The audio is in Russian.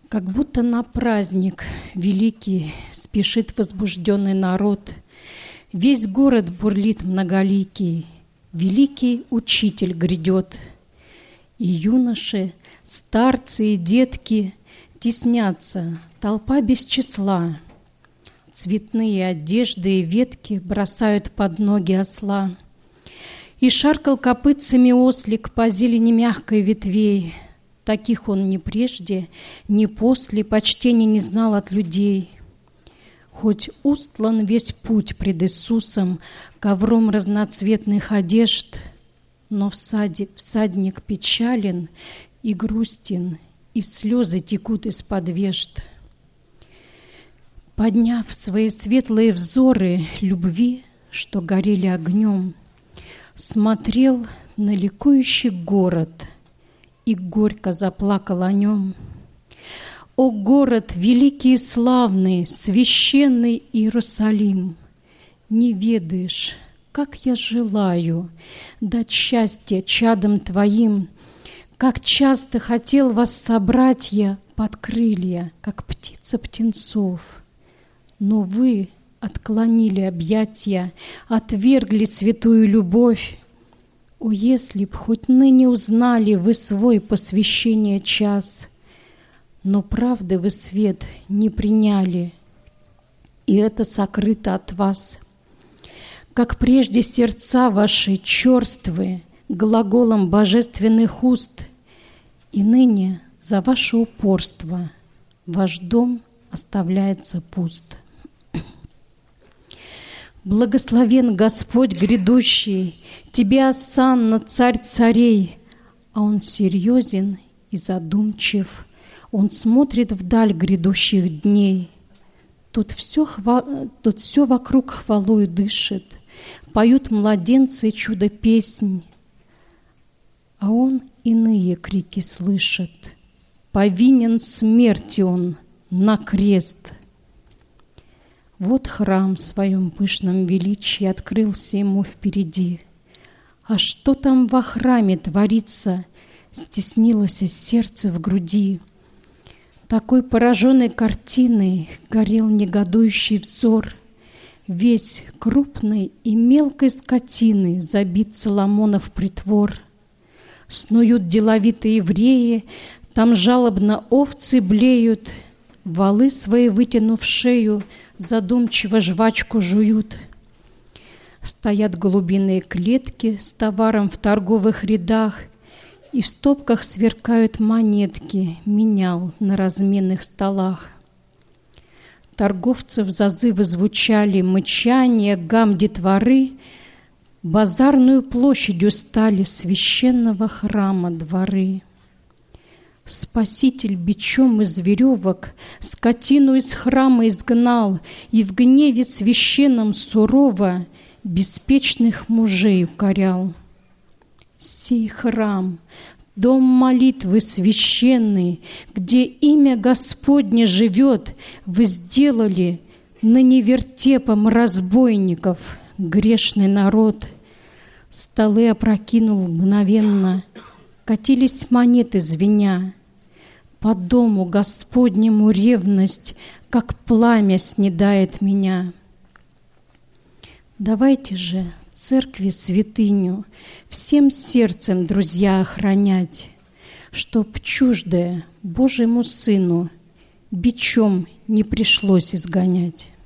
Как будто на праздник великий спешит возбужденный народ. Весь город бурлит многоликий, великий учитель грядет. И юноши, старцы и детки теснятся, толпа без числа. Цветные одежды и ветки бросают под ноги осла. И шаркал копытцами ослик по зелени мягкой ветвей. Таких он ни прежде, ни после почтения не знал от людей. Хоть устлан весь путь пред Иисусом ковром разноцветных одежд, но всадник печален и грустен, и слезы текут из-под вежд. Подняв свои светлые взоры любви, что горели огнем, смотрел на ликующий город и горько заплакал о нем. О, город великий и славный, священный Иерусалим! Не ведаешь, как я желаю дать счастье чадам твоим, как часто хотел вас собрать я под крылья, как птица птенцов. Но вы отклонили объятия, отвергли святую любовь. О, если б хоть ныне узнали вы свой посвящения час, но правды вы свет не приняли, и это сокрыто от вас. Как прежде сердца ваши черствы глаголом божественных уст, и ныне за ваше упорство ваш дом оставляется пуст. Благословен Господь грядущий, Тебе осанна, Царь царей, а Он серьезен и задумчив, Он смотрит вдаль грядущих дней. Тут все вокруг хвалою дышит, поют младенцы чудо-песнь, а Он иные крики слышит. Повинен смерти Он на крест. Вот храм в своем пышном величии открылся ему впереди. А что там во храме творится, стеснилось сердце в груди. Такой пораженной картиной горел негодующий взор. Весь крупной и мелкой скотиной забит Соломонов притвор. Снуют деловитые евреи, там жалобно овцы блеют, валы свои, вытянув шею, задумчиво жвачку жуют. Стоят голубиные клетки с товаром в торговых рядах, и в стопках сверкают монетки, менял на разменных столах. Торговцев зазывы звучали, мычание, гам детворы, базарную площадью стали священного храма дворы. Спаситель бичом из веревок скотину из храма изгнал и в гневе священном сурово беспечных мужей укорял. Сей храм, дом молитвы священный, где имя Господне живет, вы сделали ныне вертепом разбойников грешный народ. Столы опрокинул мгновенно, катились монеты звеня. По дому Господнему ревность, как пламя, снедает меня. Давайте же церкви святыню всем сердцем, друзья, охранять, чтоб чуждое Божьему Сыну бичом не пришлось изгонять.